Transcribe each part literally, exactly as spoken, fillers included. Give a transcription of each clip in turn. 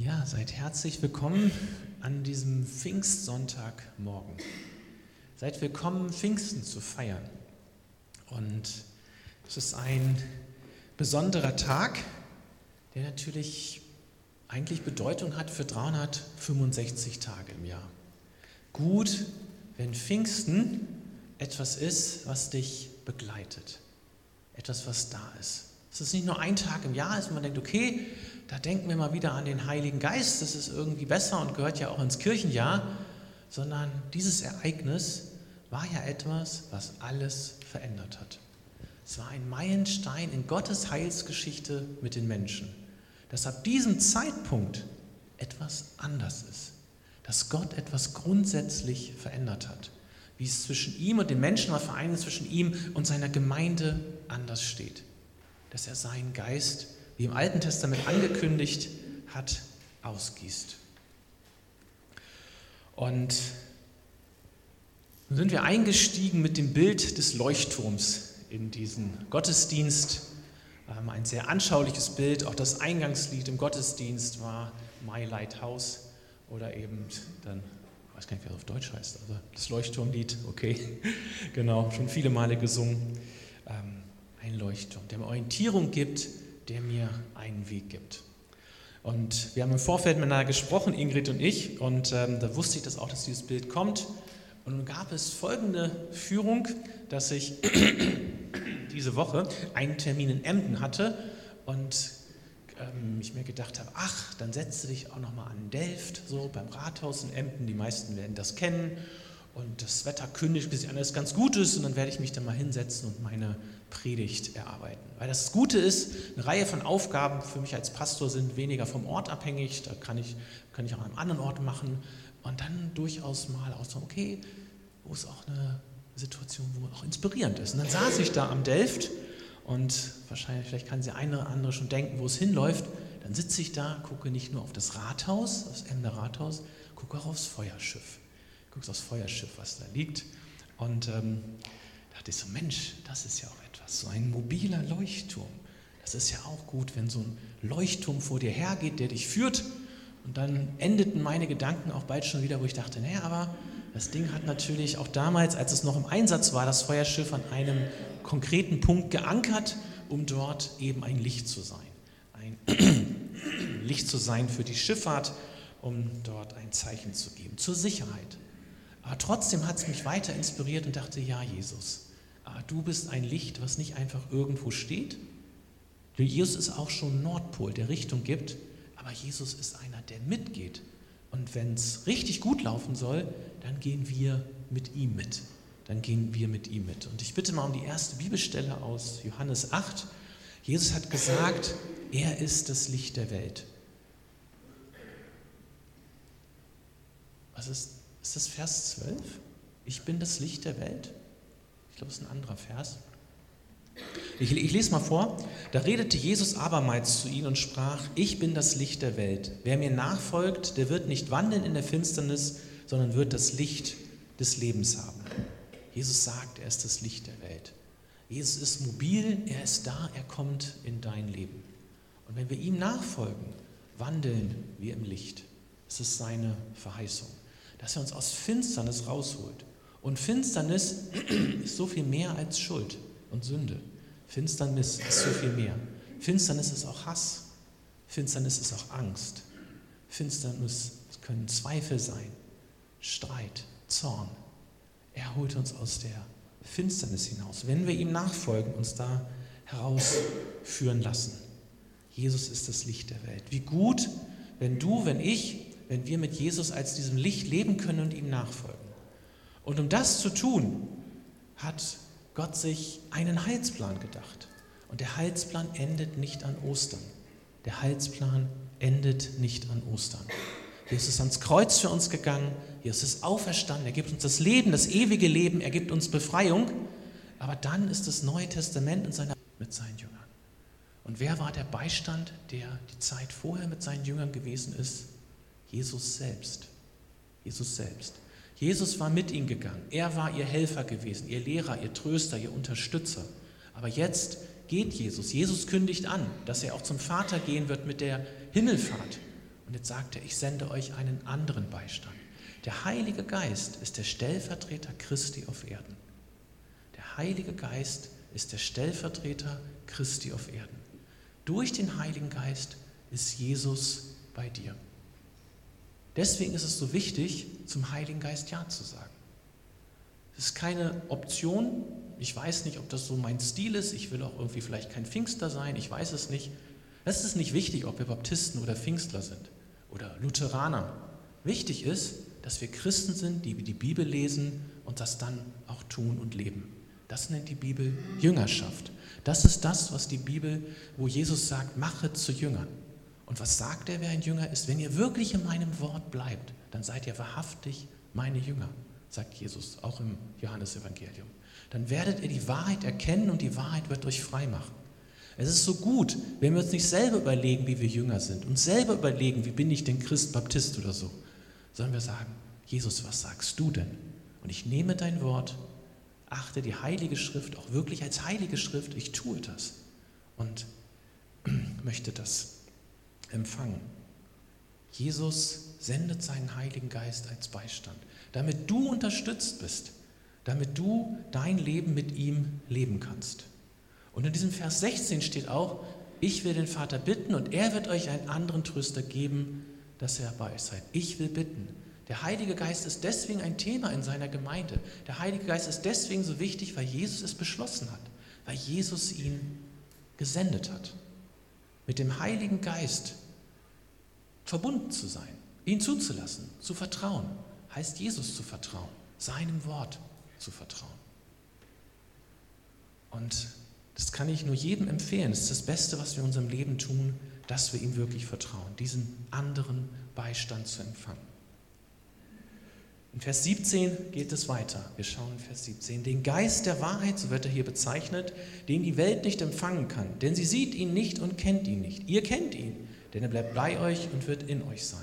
Ja, seid herzlich willkommen an diesem Pfingstsonntagmorgen. Seid willkommen, Pfingsten zu feiern. Und es ist ein besonderer Tag, der natürlich eigentlich Bedeutung hat für dreihundertfünfundsechzig Tage im Jahr. Gut, wenn Pfingsten etwas ist, was dich begleitet. Etwas, was da ist. Es ist nicht nur ein Tag im Jahr, dass man denkt, okay, da denken wir mal wieder an den Heiligen Geist, das ist irgendwie besser und gehört ja auch ins Kirchenjahr, sondern dieses Ereignis war ja etwas, was alles verändert hat. Es war ein Meilenstein in Gottes Heilsgeschichte mit den Menschen, dass ab diesem Zeitpunkt etwas anders ist, dass Gott etwas grundsätzlich verändert hat, wie es zwischen ihm und den Menschen, aber vor allem zwischen ihm und seiner Gemeinde anders steht, dass er seinen Geist, wie im Alten Testament angekündigt hat, ausgießt. Und nun sind wir eingestiegen mit dem Bild des Leuchtturms in diesen Gottesdienst. Ein sehr anschauliches Bild, auch das Eingangslied im Gottesdienst war My Lighthouse oder eben dann, ich weiß gar nicht, wie das auf Deutsch heißt, also das Leuchtturmlied, okay, genau, schon viele Male gesungen. Ein Leuchtturm, der mir Orientierung gibt, der mir einen Weg gibt. Und wir haben im Vorfeld miteinander gesprochen, Ingrid und ich, und ähm, da wusste ich das auch, dass dieses Bild kommt. Und nun gab es folgende Führung, dass ich diese Woche einen Termin in Emden hatte und ähm, ich mir gedacht habe, ach, dann setze dich auch nochmal an Delft, so beim Rathaus in Emden, die meisten werden das kennen. Und das Wetter kündigt, bis alles ganz gut ist, und dann werde ich mich dann mal hinsetzen und meine Predigt erarbeiten. Weil das Gute ist, eine Reihe von Aufgaben für mich als Pastor sind weniger vom Ort abhängig, da kann ich, kann ich auch an einem anderen Ort machen und dann durchaus mal aussuchen, okay, wo ist auch eine Situation, wo auch inspirierend ist. Und dann saß ich da am Delft und wahrscheinlich, vielleicht kann sie eine oder andere schon denken, wo es hinläuft. Dann sitze ich da, gucke nicht nur auf das Rathaus, das Emder Rathaus, gucke auch aufs Feuerschiff. Guckst aufs Feuerschiff, was da liegt, und ähm, dachte ich so, Mensch, das ist ja auch etwas, so ein mobiler Leuchtturm. Das ist ja auch gut, wenn so ein Leuchtturm vor dir hergeht, der dich führt. Und dann endeten meine Gedanken auch bald schon wieder, wo ich dachte, naja, aber das Ding hat natürlich auch damals, als es noch im Einsatz war, das Feuerschiff an einem konkreten Punkt geankert, um dort eben ein Licht zu sein. Ein Licht zu sein für die Schifffahrt, um dort ein Zeichen zu geben, zur Sicherheit. Aber trotzdem hat es mich weiter inspiriert und dachte, ja, Jesus, du bist ein Licht, was nicht einfach irgendwo steht. Jesus ist auch schon Nordpol, der Richtung gibt, aber Jesus ist einer, der mitgeht. Und wenn es richtig gut laufen soll, dann gehen wir mit ihm mit. Dann gehen wir mit ihm mit. Und ich bitte mal um die erste Bibelstelle aus Johannes acht. Jesus hat gesagt, er ist das Licht der Welt. Was ist Ist das Vers zwölf? Ich bin das Licht der Welt? Ich glaube, es ist ein anderer Vers. Ich, ich lese mal vor. Da redete Jesus abermals zu ihnen und sprach, ich bin das Licht der Welt. Wer mir nachfolgt, der wird nicht wandeln in der Finsternis, sondern wird das Licht des Lebens haben. Jesus sagt, er ist das Licht der Welt. Jesus ist mobil, er ist da, er kommt in dein Leben. Und wenn wir ihm nachfolgen, wandeln wir im Licht. Das ist seine Verheißung, dass er uns aus Finsternis rausholt. Und Finsternis ist so viel mehr als Schuld und Sünde. Finsternis ist so viel mehr. Finsternis ist auch Hass. Finsternis ist auch Angst. Finsternis können Zweifel sein, Streit, Zorn. Er holt uns aus der Finsternis hinaus, wenn wir ihm nachfolgen, uns da herausführen lassen. Jesus ist das Licht der Welt. Wie gut, wenn du, wenn ich, wenn wir mit Jesus als diesem Licht leben können und ihm nachfolgen. Und um das zu tun, hat Gott sich einen Heilsplan gedacht. Und der Heilsplan endet nicht an Ostern. Der Heilsplan endet nicht an Ostern. Jesus ist ans Kreuz für uns gegangen, Jesus ist auferstanden, er gibt uns das Leben, das ewige Leben, er gibt uns Befreiung. Aber dann ist das Neue Testament in seiner, mit seinen Jüngern. Und wer war der Beistand, der die Zeit vorher mit seinen Jüngern gewesen ist? Jesus selbst. Jesus selbst. Jesus war mit ihnen gegangen. Er war ihr Helfer gewesen, ihr Lehrer, ihr Tröster, ihr Unterstützer. Aber jetzt geht Jesus. Jesus kündigt an, dass er auch zum Vater gehen wird mit der Himmelfahrt. Und jetzt sagt er, ich sende euch einen anderen Beistand. Der Heilige Geist ist der Stellvertreter Christi auf Erden. Der Heilige Geist ist der Stellvertreter Christi auf Erden. Durch den Heiligen Geist ist Jesus bei dir. Deswegen ist es so wichtig, zum Heiligen Geist Ja zu sagen. Es ist keine Option. Ich weiß nicht, ob das so mein Stil ist. Ich will auch irgendwie vielleicht kein Pfingster sein. Ich weiß es nicht. Es ist nicht wichtig, ob wir Baptisten oder Pfingstler sind oder Lutheraner. Wichtig ist, dass wir Christen sind, die die Bibel lesen und das dann auch tun und leben. Das nennt die Bibel Jüngerschaft. Das ist das, was die Bibel, wo Jesus sagt, mache zu Jüngern. Und was sagt er, wer ein Jünger ist? Wenn ihr wirklich in meinem Wort bleibt, dann seid ihr wahrhaftig meine Jünger, sagt Jesus, auch im Johannesevangelium. Dann werdet ihr die Wahrheit erkennen und die Wahrheit wird euch frei machen. Es ist so gut, wenn wir uns nicht selber überlegen, wie wir Jünger sind und selber überlegen, wie bin ich denn Christ, Baptist oder so, sondern wir sagen, Jesus, was sagst du denn? Und ich nehme dein Wort, achte die Heilige Schrift auch wirklich als Heilige Schrift, ich tue das und möchte das empfangen. Jesus sendet seinen Heiligen Geist als Beistand, damit du unterstützt bist, damit du dein Leben mit ihm leben kannst. Und in diesem Vers sechzehn steht auch, ich will den Vater bitten und er wird euch einen anderen Tröster geben, dass er bei euch seid. Ich will bitten. Der Heilige Geist ist deswegen ein Thema in seiner Gemeinde. Der Heilige Geist ist deswegen so wichtig, weil Jesus es beschlossen hat, weil Jesus ihn gesendet hat. Mit dem Heiligen Geist verbunden zu sein, ihn zuzulassen, zu vertrauen, heißt Jesus zu vertrauen, seinem Wort zu vertrauen. Und das kann ich nur jedem empfehlen. Es ist das Beste, was wir in unserem Leben tun, dass wir ihm wirklich vertrauen, diesen anderen Beistand zu empfangen. In Vers siebzehn geht es weiter. Wir schauen in Vers siebzehn. Den Geist der Wahrheit, so wird er hier bezeichnet, den die Welt nicht empfangen kann, denn sie sieht ihn nicht und kennt ihn nicht. Ihr kennt ihn, denn er bleibt bei euch und wird in euch sein.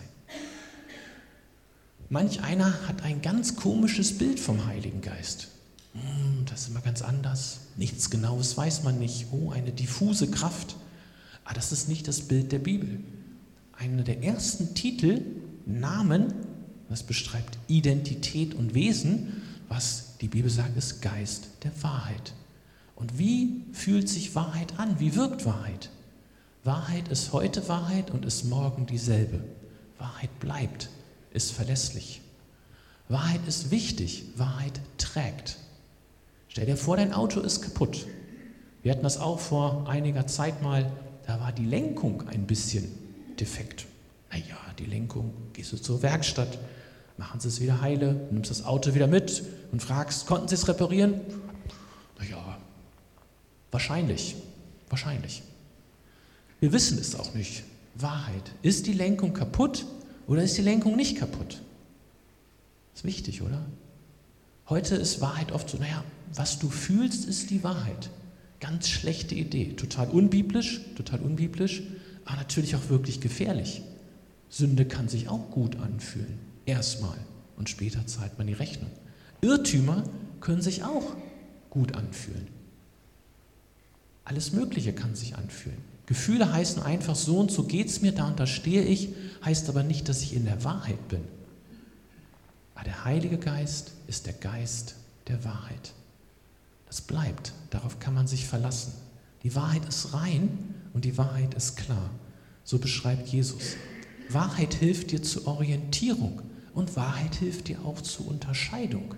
Manch einer hat ein ganz komisches Bild vom Heiligen Geist. Das ist immer ganz anders. Nichts Genaues weiß man nicht. Oh, eine diffuse Kraft. Aber das ist nicht das Bild der Bibel. Einer der ersten Titel, Namen, das beschreibt Identität und Wesen, was die Bibel sagt, ist Geist der Wahrheit. Und wie fühlt sich Wahrheit an? Wie wirkt Wahrheit? Wahrheit ist heute Wahrheit und ist morgen dieselbe. Wahrheit bleibt, ist verlässlich. Wahrheit ist wichtig, Wahrheit trägt. Stell dir vor, dein Auto ist kaputt. Wir hatten das auch vor einiger Zeit mal, da war die Lenkung ein bisschen defekt. Naja, die Lenkung, gehst du zur Werkstatt, machen sie es wieder heile, nimmst das Auto wieder mit und fragst, konnten sie es reparieren? Naja, wahrscheinlich, wahrscheinlich. Wir wissen es auch nicht. Wahrheit, ist die Lenkung kaputt oder ist die Lenkung nicht kaputt? Ist wichtig, oder? Heute ist Wahrheit oft so, naja, was du fühlst, ist die Wahrheit. Ganz schlechte Idee, total unbiblisch, total unbiblisch, aber natürlich auch wirklich gefährlich. Sünde kann sich auch gut anfühlen, erstmal, und später zahlt man die Rechnung. Irrtümer können sich auch gut anfühlen. Alles Mögliche kann sich anfühlen. Gefühle heißen einfach, so und so geht's mir, da und da stehe ich, heißt aber nicht, dass ich in der Wahrheit bin. Aber der Heilige Geist ist der Geist der Wahrheit. Das bleibt, darauf kann man sich verlassen. Die Wahrheit ist rein und die Wahrheit ist klar. So beschreibt Jesus. Wahrheit hilft dir zur Orientierung und Wahrheit hilft dir auch zur Unterscheidung.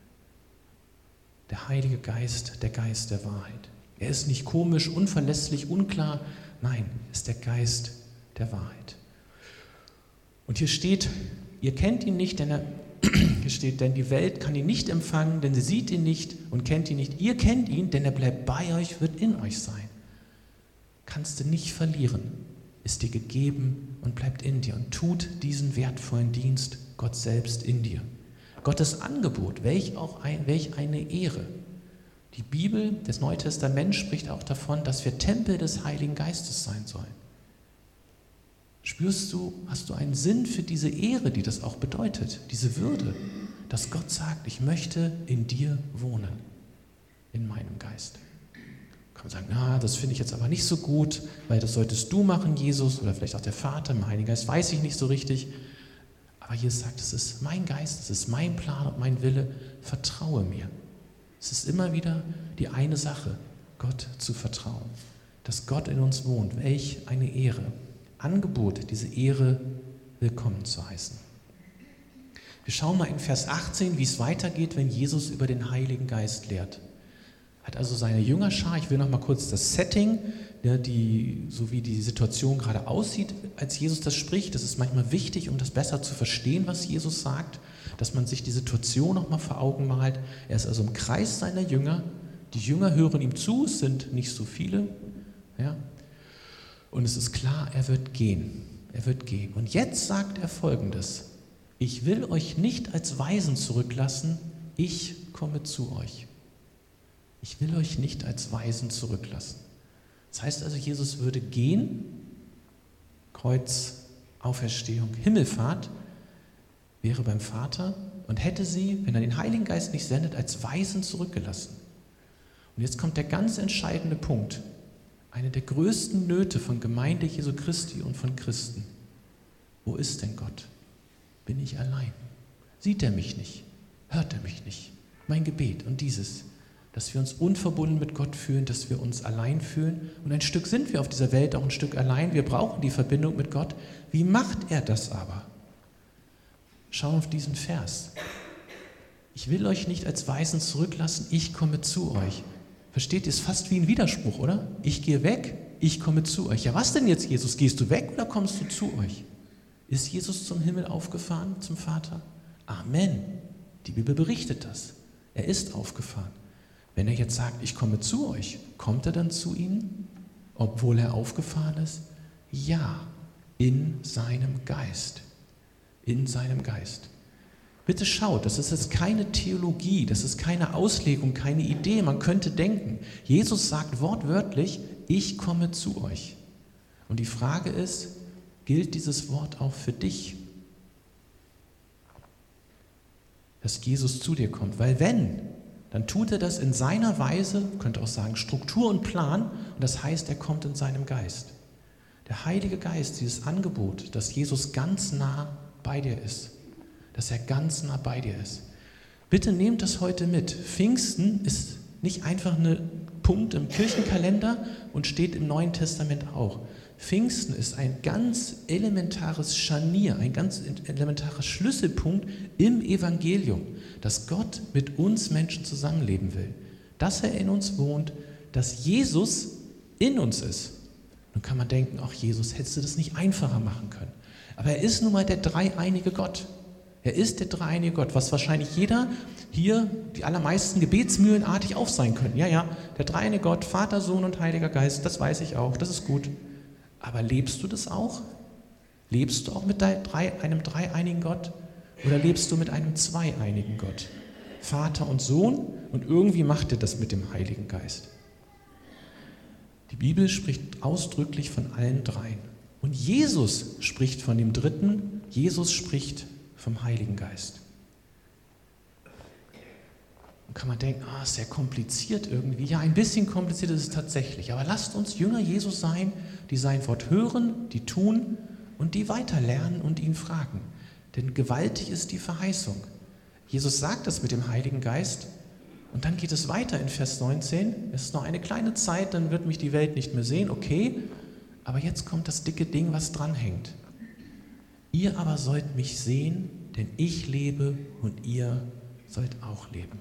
Der Heilige Geist, der Geist der Wahrheit. Er ist nicht komisch, unverlässlich, unklar. Nein, ist der Geist der Wahrheit. Und hier steht, ihr kennt ihn nicht, denn er Hier steht, denn die Welt kann ihn nicht empfangen, denn sie sieht ihn nicht und kennt ihn nicht. Ihr kennt ihn, denn er bleibt bei euch, wird in euch sein. Kannst du nicht verlieren, ist dir gegeben und bleibt in dir und tut diesen wertvollen Dienst Gott selbst in dir. Gottes Angebot, welch auch ein, welch eine Ehre. Die Bibel, das Neue Testament spricht auch davon, dass wir Tempel des Heiligen Geistes sein sollen. Spürst du, hast du einen Sinn für diese Ehre, die das auch bedeutet, diese Würde, dass Gott sagt, ich möchte in dir wohnen, in meinem Geist. Kann man sagen, na, das finde ich jetzt aber nicht so gut, weil das solltest du machen, Jesus, oder vielleicht auch der Vater, im Heiligen Geist, weiß ich nicht so richtig. Aber Jesus sagt, es ist mein Geist, es ist mein Plan und mein Wille, vertraue mir. Es ist immer wieder die eine Sache, Gott zu vertrauen, dass Gott in uns wohnt. Welch eine Ehre. Angebot, diese Ehre willkommen zu heißen. Wir schauen mal in Vers achtzehn, wie es weitergeht, wenn Jesus über den Heiligen Geist lehrt. Hat also seine Jüngerschar, ich will noch mal kurz das Setting, ja, die, so wie die Situation gerade aussieht, als Jesus das spricht. Das ist manchmal wichtig, um das besser zu verstehen, was Jesus sagt, dass man sich die Situation noch mal vor Augen malt. Er ist also im Kreis seiner Jünger. Die Jünger hören ihm zu, es sind nicht so viele. Ja. Und es ist klar, er wird gehen. Er wird gehen. Und jetzt sagt er Folgendes: Ich will euch nicht als Waisen zurücklassen, ich komme zu euch. Ich will euch nicht als Waisen zurücklassen. Das heißt also, Jesus würde gehen, Kreuz, Auferstehung, Himmelfahrt, wäre beim Vater und hätte sie, wenn er den Heiligen Geist nicht sendet, als Waisen zurückgelassen. Und jetzt kommt der ganz entscheidende Punkt. Eine der größten Nöte von Gemeinde Jesu Christi und von Christen. Wo ist denn Gott? Bin ich allein? Sieht er mich nicht? Hört er mich nicht? Mein Gebet und dieses, dass wir uns unverbunden mit Gott fühlen, dass wir uns allein fühlen. Und ein Stück sind wir auf dieser Welt auch ein Stück allein. Wir brauchen die Verbindung mit Gott. Wie macht er das aber? Schau auf diesen Vers. Ich will euch nicht als Waisen zurücklassen, ich komme zu euch. Versteht ihr, es ist fast wie ein Widerspruch, oder? Ich gehe weg, ich komme zu euch. Ja, was denn jetzt, Jesus? Gehst du weg oder kommst du zu euch? Ist Jesus zum Himmel aufgefahren, zum Vater? Amen. Die Bibel berichtet das. Er ist aufgefahren. Wenn er jetzt sagt, ich komme zu euch, kommt er dann zu ihnen, obwohl er aufgefahren ist? Ja, in seinem Geist. In seinem Geist. Bitte schaut, das ist jetzt keine Theologie, das ist keine Auslegung, keine Idee. Man könnte denken, Jesus sagt wortwörtlich, ich komme zu euch. Und die Frage ist, gilt dieses Wort auch für dich? Dass Jesus zu dir kommt. Weil wenn, dann tut er das in seiner Weise, könnte auch sagen Struktur und Plan, und das heißt, er kommt in seinem Geist. Der Heilige Geist, dieses Angebot, dass Jesus ganz nah bei dir ist, dass er ganz nah bei dir ist. Bitte nehmt das heute mit. Pfingsten ist nicht einfach ein Punkt im Kirchenkalender und steht im Neuen Testament auch. Pfingsten ist ein ganz elementares Scharnier, ein ganz elementarer Schlüsselpunkt im Evangelium, dass Gott mit uns Menschen zusammenleben will, dass er in uns wohnt, dass Jesus in uns ist. Nun kann man denken, ach Jesus, hättest du das nicht einfacher machen können. Aber er ist nun mal der dreieinige Gott. Er ist der dreieinige Gott, was wahrscheinlich jeder hier, die allermeisten gebetsmühlenartig auf sein können. Ja, ja, der dreieinige Gott, Vater, Sohn und Heiliger Geist, das weiß ich auch, das ist gut. Aber lebst du das auch? Lebst du auch mit einem dreieinigen Gott oder lebst du mit einem zweieinigen Gott? Vater und Sohn, und irgendwie macht er das mit dem Heiligen Geist. Die Bibel spricht ausdrücklich von allen dreien. Und Jesus spricht von dem Dritten, Jesus spricht vom Heiligen Geist. Und kann man denken, ah, ist sehr kompliziert irgendwie. Ja, ein bisschen kompliziert ist es tatsächlich. Aber lasst uns Jünger Jesus sein, die sein Wort hören, die tun und die weiterlernen und ihn fragen. Denn gewaltig ist die Verheißung. Jesus sagt das mit dem Heiligen Geist und dann geht es weiter in Vers neunzehn. Es ist noch eine kleine Zeit, dann wird mich die Welt nicht mehr sehen. Okay, aber jetzt kommt das dicke Ding, was dranhängt. Ihr aber sollt mich sehen, denn ich lebe und ihr sollt auch leben.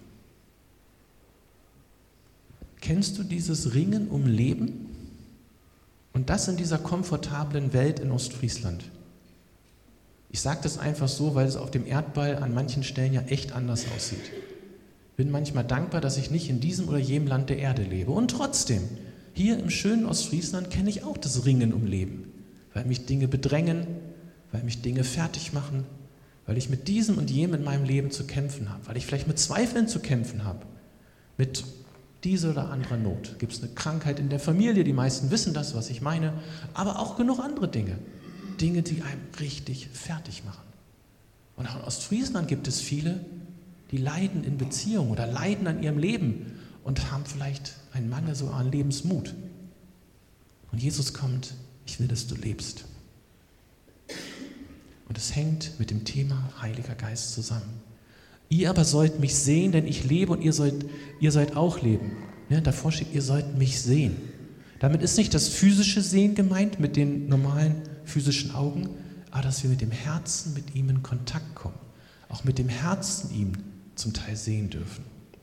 Kennst du dieses Ringen um Leben? Und das in dieser komfortablen Welt in Ostfriesland. Ich sage das einfach so, weil es auf dem Erdball an manchen Stellen ja echt anders aussieht. Bin manchmal dankbar, dass ich nicht in diesem oder jenem Land der Erde lebe. Und trotzdem, hier im schönen Ostfriesland kenne ich auch das Ringen um Leben, weil mich Dinge bedrängen, weil mich Dinge fertig machen, weil ich mit diesem und jenem in meinem Leben zu kämpfen habe, weil ich vielleicht mit Zweifeln zu kämpfen habe, mit dieser oder anderer Not. Gibt es eine Krankheit in der Familie, die meisten wissen das, was ich meine, aber auch genug andere Dinge, Dinge, die einem richtig fertig machen. Und auch in Ostfriesland gibt es viele, die leiden in Beziehungen oder leiden an ihrem Leben und haben vielleicht einen Mangel sogar an Lebensmut. Und Jesus kommt, ich will, dass du lebst. Und es hängt mit dem Thema Heiliger Geist zusammen. Ihr aber sollt mich sehen, denn ich lebe und ihr sollt, ihr sollt auch leben. Ja, davor steht, ihr sollt mich sehen. Damit ist nicht das physische Sehen gemeint mit den normalen physischen Augen, aber dass wir mit dem Herzen mit ihm in Kontakt kommen. Auch mit dem Herzen ihm zum Teil sehen dürfen.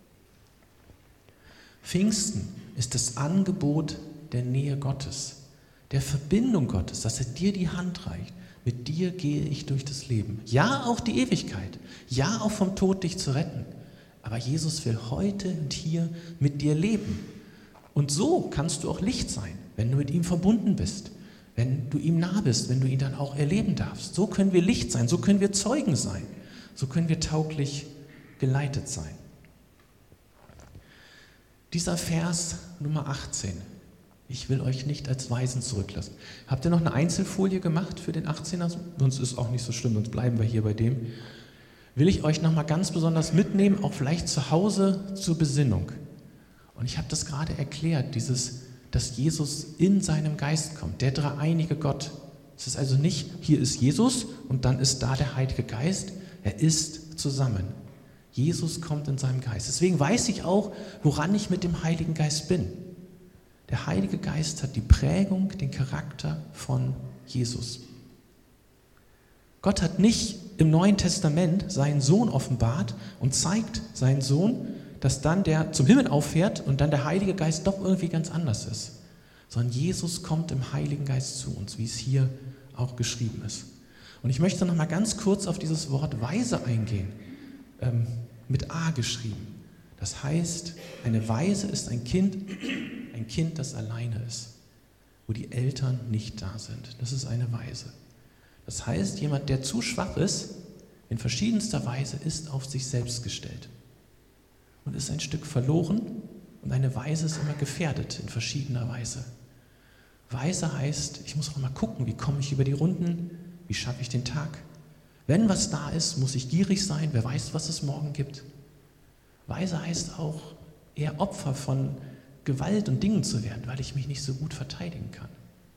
Pfingsten ist das Angebot der Nähe Gottes, der Verbindung Gottes, dass er dir die Hand reicht. Mit dir gehe ich durch das Leben. Ja, auch die Ewigkeit. Ja, auch vom Tod dich zu retten. Aber Jesus will heute und hier mit dir leben. Und so kannst du auch Licht sein, wenn du mit ihm verbunden bist, wenn du ihm nah bist, wenn du ihn dann auch erleben darfst. So können wir Licht sein, so können wir Zeugen sein, so können wir tauglich geleitet sein. Dieser Vers Nummer achtzehn, ich will euch nicht als Weisen zurücklassen. Habt ihr noch eine Einzelfolie gemacht für den achtzehner? Sonst ist es auch nicht so schlimm, sonst bleiben wir hier bei dem. Will ich euch nochmal ganz besonders mitnehmen, auch vielleicht zu Hause zur Besinnung. Und ich habe das gerade erklärt, dieses, dass Jesus in seinem Geist kommt, der dreieinige Gott. Es ist also nicht, hier ist Jesus und dann ist da der Heilige Geist. Er ist zusammen. Jesus kommt in seinem Geist. Deswegen weiß ich auch, woran ich mit dem Heiligen Geist bin. Der Heilige Geist hat die Prägung, den Charakter von Jesus. Gott hat nicht im Neuen Testament seinen Sohn offenbart und zeigt seinen Sohn, dass dann der zum Himmel auffährt und dann der Heilige Geist doch irgendwie ganz anders ist. Sondern Jesus kommt im Heiligen Geist zu uns, wie es hier auch geschrieben ist. Und ich möchte noch mal ganz kurz auf dieses Wort Weise eingehen, ähm, mit A geschrieben. Das heißt, eine Weise ist ein Kind, ein Kind, das alleine ist, wo die Eltern nicht da sind. Das ist eine Weise. Das heißt, jemand, der zu schwach ist, in verschiedenster Weise ist auf sich selbst gestellt und ist ein Stück verloren und eine Weise ist immer gefährdet in verschiedener Weise. Weise heißt, ich muss auch mal gucken, wie komme ich über die Runden, wie schaffe ich den Tag. Wenn was da ist, muss ich gierig sein, wer weiß, was es morgen gibt. Weise heißt auch, eher Opfer von Gewalt und Dingen zu werden, weil ich mich nicht so gut verteidigen kann.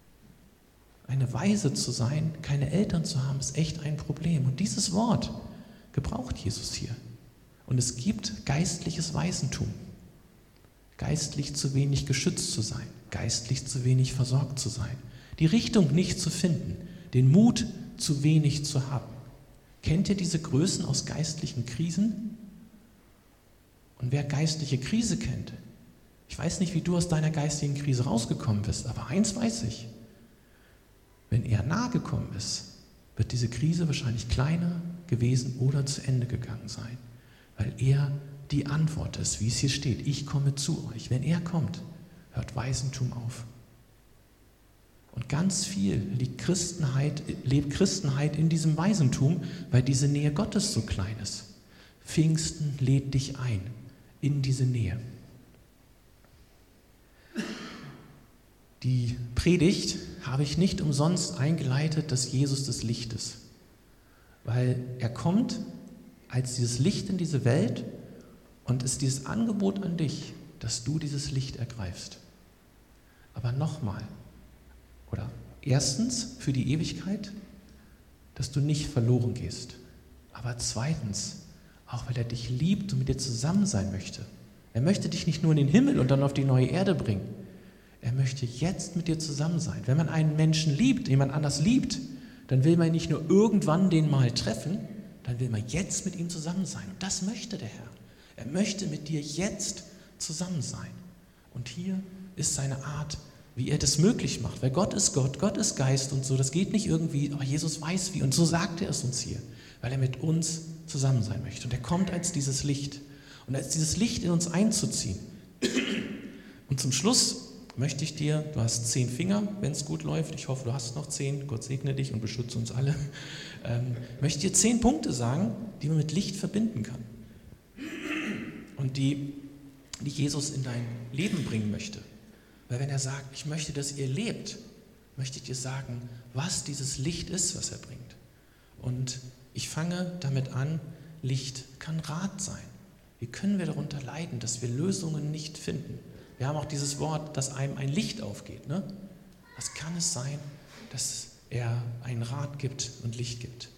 Eine Weise zu sein, keine Eltern zu haben, ist echt ein Problem. Und dieses Wort gebraucht Jesus hier. Und es gibt geistliches Waisentum. Geistlich zu wenig geschützt zu sein, geistlich zu wenig versorgt zu sein, die Richtung nicht zu finden, den Mut zu wenig zu haben. Kennt ihr diese Größen aus geistlichen Krisen? Und wer geistliche Krise kennt, ich weiß nicht, wie du aus deiner geistigen Krise rausgekommen bist, aber eins weiß ich, wenn er nahe gekommen ist, wird diese Krise wahrscheinlich kleiner gewesen oder zu Ende gegangen sein, weil er die Antwort ist, wie es hier steht, ich komme zu euch. Wenn er kommt, hört Waisentum auf. Und ganz viel liegt Christenheit, lebt Christenheit in diesem Waisentum, weil diese Nähe Gottes so klein ist. Pfingsten lädt dich ein in diese Nähe. Die Predigt habe ich nicht umsonst eingeleitet, dass Jesus das Licht ist. Weil er kommt als dieses Licht in diese Welt und ist dieses Angebot an dich, dass du dieses Licht ergreifst. Aber nochmal, oder erstens für die Ewigkeit, dass du nicht verloren gehst. Aber zweitens, auch weil er dich liebt und mit dir zusammen sein möchte. Er möchte dich nicht nur in den Himmel und dann auf die neue Erde bringen. Er möchte jetzt mit dir zusammen sein. Wenn man einen Menschen liebt, jemand anders liebt, dann will man nicht nur irgendwann den mal treffen, dann will man jetzt mit ihm zusammen sein. Und das möchte der Herr. Er möchte mit dir jetzt zusammen sein. Und hier ist seine Art, wie er das möglich macht. Weil Gott ist Gott, Gott ist Geist und so. Das geht nicht irgendwie, aber Jesus weiß wie. Und so sagt er es uns hier, weil er mit uns zusammen sein möchte. Und er kommt als dieses Licht. Und als dieses Licht in uns einzuziehen. Und zum Schluss möchte ich dir, du hast zehn Finger, wenn es gut läuft, ich hoffe, du hast noch zehn, Gott segne dich und beschütze uns alle, ähm, möchte ich dir zehn Punkte sagen, die man mit Licht verbinden kann und die, die Jesus in dein Leben bringen möchte. Weil wenn er sagt, ich möchte, dass ihr lebt, möchte ich dir sagen, was dieses Licht ist, was er bringt. Und ich fange damit an, Licht kann Rat sein. Wie können wir darunter leiden, dass wir Lösungen nicht finden? Wir haben auch dieses Wort, dass einem ein Licht aufgeht. Ne? Was kann es sein, dass er einen Rat gibt und Licht gibt?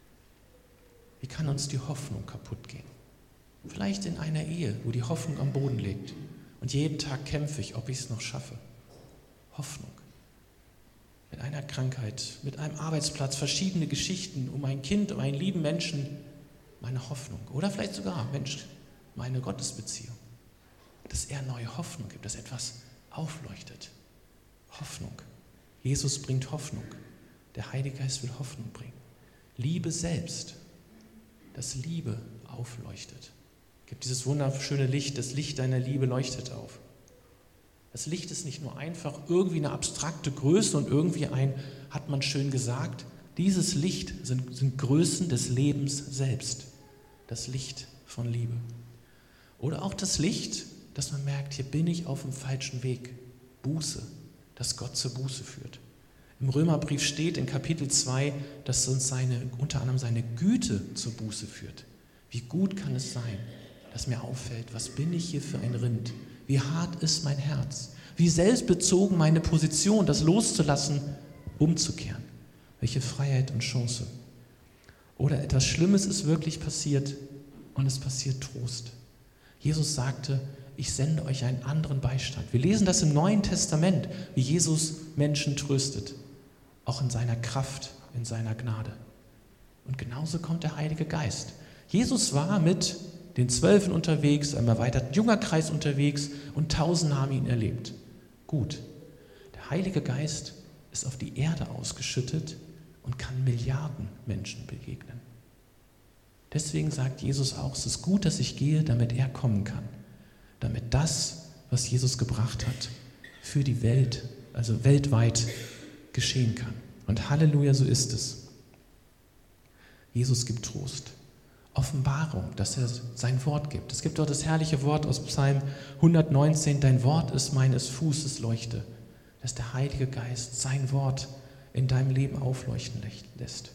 Wie kann uns die Hoffnung kaputt gehen? Vielleicht in einer Ehe, wo die Hoffnung am Boden liegt und jeden Tag kämpfe ich, ob ich es noch schaffe. Hoffnung. Mit einer Krankheit, mit einem Arbeitsplatz, verschiedene Geschichten um ein Kind, um einen lieben Menschen, meine Hoffnung. Oder vielleicht sogar, Mensch, meine Gottesbeziehung. Dass er neue Hoffnung gibt, dass etwas aufleuchtet. Hoffnung. Jesus bringt Hoffnung. Der Heilige Geist will Hoffnung bringen. Liebe selbst. Dass Liebe aufleuchtet. Es gibt dieses wunderschöne Licht, das Licht deiner Liebe leuchtet auf. Das Licht ist nicht nur einfach irgendwie eine abstrakte Größe und irgendwie ein, hat man schön gesagt, dieses Licht sind, sind Größen des Lebens selbst. Das Licht von Liebe. Oder auch das Licht, dass man merkt, hier bin ich auf dem falschen Weg. Buße, dass Gott zur Buße führt. Im Römerbrief steht in Kapitel zwei, dass uns seine, unter anderem seine Güte zur Buße führt. Wie gut kann es sein, dass mir auffällt, was bin ich hier für ein Rind? Wie hart ist mein Herz? Wie selbstbezogen meine Position, das loszulassen, umzukehren? Welche Freiheit und Chance. Oder etwas Schlimmes ist wirklich passiert und es passiert Trost. Jesus sagte, ich sende euch einen anderen Beistand. Wir lesen das im Neuen Testament, wie Jesus Menschen tröstet. Auch in seiner Kraft, in seiner Gnade. Und genauso kommt der Heilige Geist. Jesus war mit den Zwölfen unterwegs, einem erweiterten Jüngerkreis unterwegs und Tausende haben ihn erlebt. Gut, der Heilige Geist ist auf die Erde ausgeschüttet und kann Milliarden Menschen begegnen. Deswegen sagt Jesus auch, es ist gut, dass ich gehe, damit er kommen kann. Damit das, was Jesus gebracht hat, für die Welt, also weltweit geschehen kann. Und Halleluja, so ist es. Jesus gibt Trost. Offenbarung, dass er sein Wort gibt. Es gibt dort das herrliche Wort aus Psalm hundertneunzehn, dein Wort ist meines Fußes Leuchte, dass der Heilige Geist sein Wort in deinem Leben aufleuchten lässt.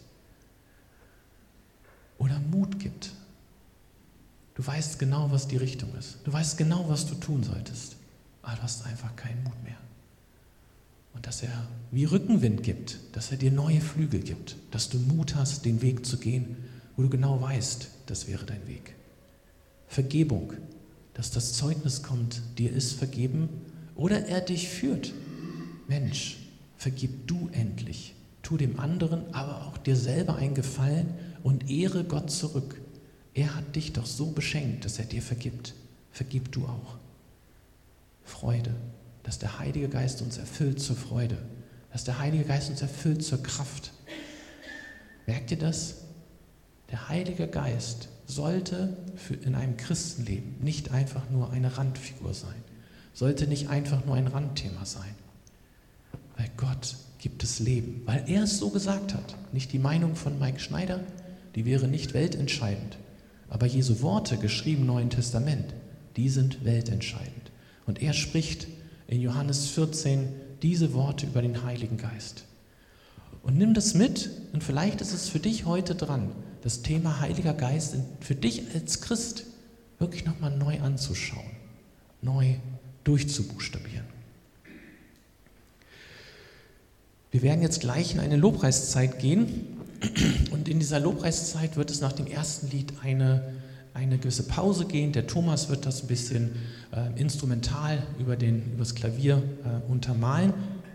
Oder Mut gibt. Du weißt genau, was die Richtung ist. Du weißt genau, was du tun solltest, aber du hast einfach keinen Mut mehr. Und dass er wie Rückenwind gibt, dass er dir neue Flügel gibt, dass du Mut hast, den Weg zu gehen, wo du genau weißt, das wäre dein Weg. Vergebung, dass das Zeugnis kommt, dir ist vergeben oder er dich führt. Mensch, vergib du endlich. Tu dem anderen, aber auch dir selber einen Gefallen und ehre Gott zurück. Er hat dich doch so beschenkt, dass er dir vergibt. Vergib du auch. Freude, dass der Heilige Geist uns erfüllt zur Freude, dass der Heilige Geist uns erfüllt zur Kraft. Merkt ihr das? Der Heilige Geist sollte für in einem Christenleben nicht einfach nur eine Randfigur sein, sollte nicht einfach nur ein Randthema sein. Weil Gott gibt es Leben, weil er es so gesagt hat. Nicht die Meinung von Mike Schneider, die wäre nicht weltentscheidend. Aber Jesu Worte, geschrieben im Neuen Testament, die sind weltentscheidend. Und er spricht in Johannes vierzehn diese Worte über den Heiligen Geist. Und nimm das mit und vielleicht ist es für dich heute dran, das Thema Heiliger Geist für dich als Christ wirklich nochmal neu anzuschauen, neu durchzubuchstabieren. Wir werden jetzt gleich in eine Lobpreiszeit gehen und in dieser Lobpreiszeit wird es nach dem ersten Lied eine, eine gewisse Pause gehen. Der Thomas wird das ein bisschen äh, instrumental über, den, über das Klavier äh, untermalen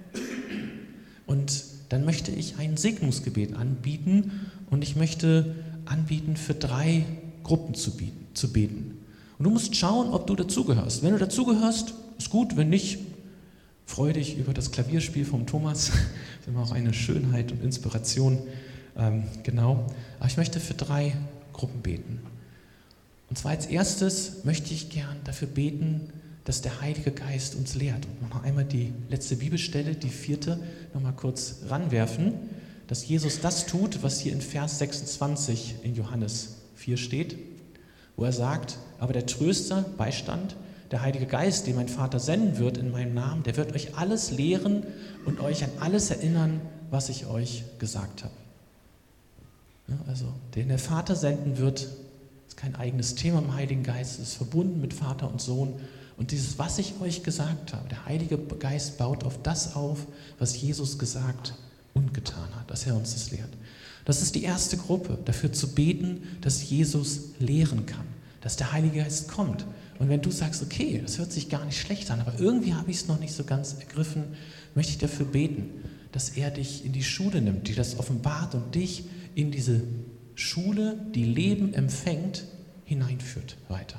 und dann möchte ich ein Segnungsgebet anbieten und ich möchte anbieten, für drei Gruppen zu, bieten, zu beten. Und du musst schauen, ob du dazugehörst. Wenn du dazugehörst, ist gut, wenn nicht, freu dich über das Klavierspiel vom Thomas. Das ist immer auch eine Schönheit und Inspiration. Ähm, genau. Aber ich möchte für drei Gruppen beten. Und zwar als erstes möchte ich gern dafür beten, dass der Heilige Geist uns lehrt. Und noch einmal die letzte Bibelstelle, die vierte, noch mal kurz ranwerfen, dass Jesus das tut, was hier in Vers sechsundzwanzig in Johannes vier steht, wo er sagt, aber der Tröster, Beistand, der Heilige Geist, den mein Vater senden wird in meinem Namen, der wird euch alles lehren und euch an alles erinnern, was ich euch gesagt habe. Ja, also, den der Vater senden wird, ist kein eigenes Thema im Heiligen Geist, es ist verbunden mit Vater und Sohn. Und dieses, was ich euch gesagt habe, der Heilige Geist baut auf das auf, was Jesus gesagt und getan hat, dass er uns das lehrt. Das ist die erste Gruppe, dafür zu beten, dass Jesus lehren kann, dass der Heilige Geist kommt. Und wenn du sagst, okay, das hört sich gar nicht schlecht an, aber irgendwie habe ich es noch nicht so ganz ergriffen, möchte ich dafür beten, dass er dich in die Schule nimmt, die das offenbart und dich in diese Schule, die Leben empfängt, hineinführt weiter.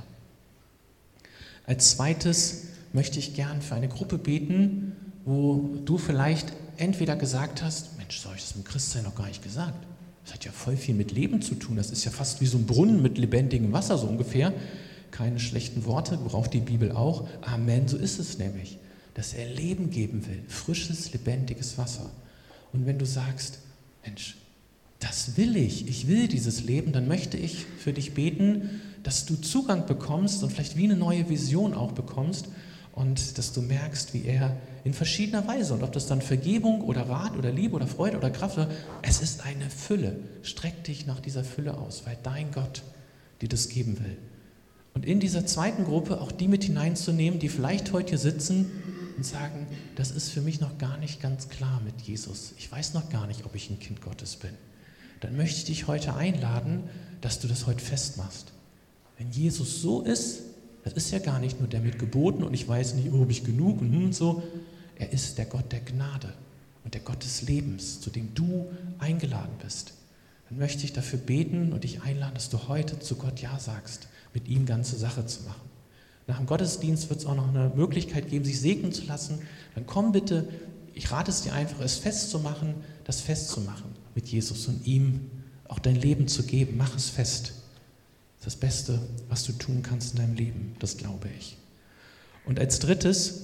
Als zweites möchte ich gern für eine Gruppe beten, wo du vielleicht entweder gesagt hast, Mensch, so habe ich das mit Christsein noch gar nicht gesagt. Das hat ja voll viel mit Leben zu tun. Das ist ja fast wie so ein Brunnen mit lebendigem Wasser, so ungefähr. Keine schlechten Worte, braucht die Bibel auch. Amen, so ist es nämlich, dass er Leben geben will, frisches, lebendiges Wasser. Und wenn du sagst, Mensch, das will ich, ich will dieses Leben, dann möchte ich für dich beten, dass du Zugang bekommst und vielleicht wie eine neue Vision auch bekommst und dass du merkst, wie er in verschiedener Weise, und ob das dann Vergebung oder Rat oder Liebe oder Freude oder Kraft oder, es ist eine Fülle. Streck dich nach dieser Fülle aus, weil dein Gott dir das geben will. Und in dieser zweiten Gruppe auch die mit hineinzunehmen, die vielleicht heute hier sitzen und sagen, das ist für mich noch gar nicht ganz klar mit Jesus. Ich weiß noch gar nicht, ob ich ein Kind Gottes bin. Dann möchte ich dich heute einladen, dass du das heute festmachst. Wenn Jesus so ist, das ist ja gar nicht nur der mit Geboten und ich weiß nicht, ob ich genug und, und so. Er ist der Gott der Gnade und der Gott des Lebens, zu dem du eingeladen bist. Dann möchte ich dafür beten und dich einladen, dass du heute zu Gott Ja sagst, mit ihm ganze Sache zu machen. Nach dem Gottesdienst wird es auch noch eine Möglichkeit geben, sich segnen zu lassen. Dann komm bitte, ich rate es dir einfach, es festzumachen, das festzumachen mit Jesus und ihm auch dein Leben zu geben. Mach es fest. Das ist das Beste, was du tun kannst in deinem Leben, das glaube ich. Und als drittes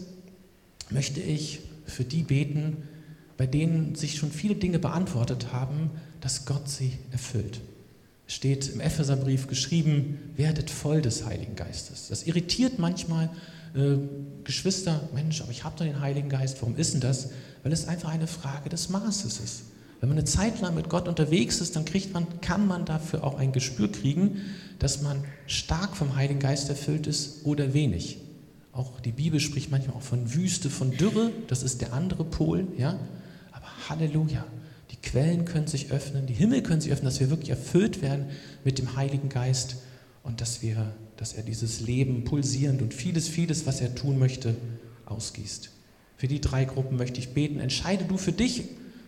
möchte ich für die beten, bei denen sich schon viele Dinge beantwortet haben, dass Gott sie erfüllt. Es steht im Epheserbrief geschrieben, werdet voll des Heiligen Geistes. Das irritiert manchmal äh, Geschwister, Mensch, aber ich habe doch den Heiligen Geist, warum ist denn das? Weil es einfach eine Frage des Maßes ist. Wenn man eine Zeit lang mit Gott unterwegs ist, dann kriegt man, kann man dafür auch ein Gespür kriegen, dass man stark vom Heiligen Geist erfüllt ist oder wenig. Auch die Bibel spricht manchmal auch von Wüste, von Dürre, das ist der andere Pol, ja. Aber Halleluja, die Quellen können sich öffnen, die Himmel können sich öffnen, dass wir wirklich erfüllt werden mit dem Heiligen Geist und dass wir, dass er dieses Leben pulsierend und vieles, vieles, was er tun möchte, ausgießt. Für die drei Gruppen möchte ich beten. Entscheide du für dich,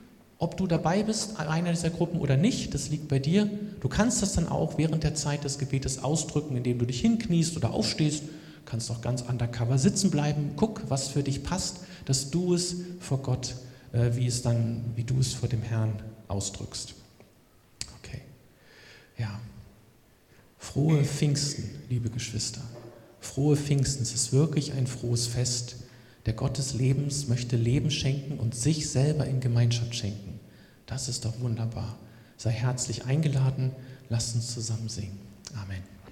ob du dabei bist, einer dieser Gruppen oder nicht, das liegt bei dir. Du kannst das dann auch während der Zeit des Gebetes ausdrücken, indem du dich hinkniest oder aufstehst. Du kannst auch ganz undercover sitzen bleiben. Guck, was für dich passt, dass du es vor Gott, äh, wie es dann, wie du es vor dem Herrn ausdrückst. Okay. Ja. Frohe Pfingsten, liebe Geschwister. Frohe Pfingsten. Es ist wirklich ein frohes Fest. Der Gott des Lebens möchte Leben schenken und sich selber in Gemeinschaft schenken. Das ist doch wunderbar. Sei herzlich eingeladen. Lasst uns zusammen singen. Amen.